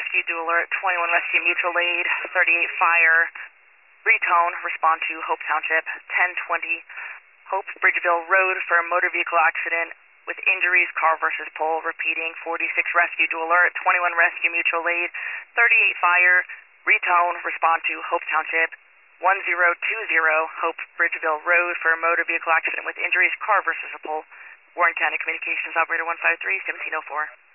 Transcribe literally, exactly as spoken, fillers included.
rescue, do alert, twenty-one rescue, mutual aid, thirty-eight fire, retone, respond to Hope Township, ten twenty Hope Bridgeville Road for a motor vehicle accident with injuries, car versus pole, repeating, forty-six rescue, do alert, twenty-one rescue, mutual aid, thirty-eight fire, retone, respond to Hope Township, ten twenty Hope Bridgeville Road for a motor vehicle accident with injuries, car versus a pole, Warren County Communications Operator one five three, seventeen oh four.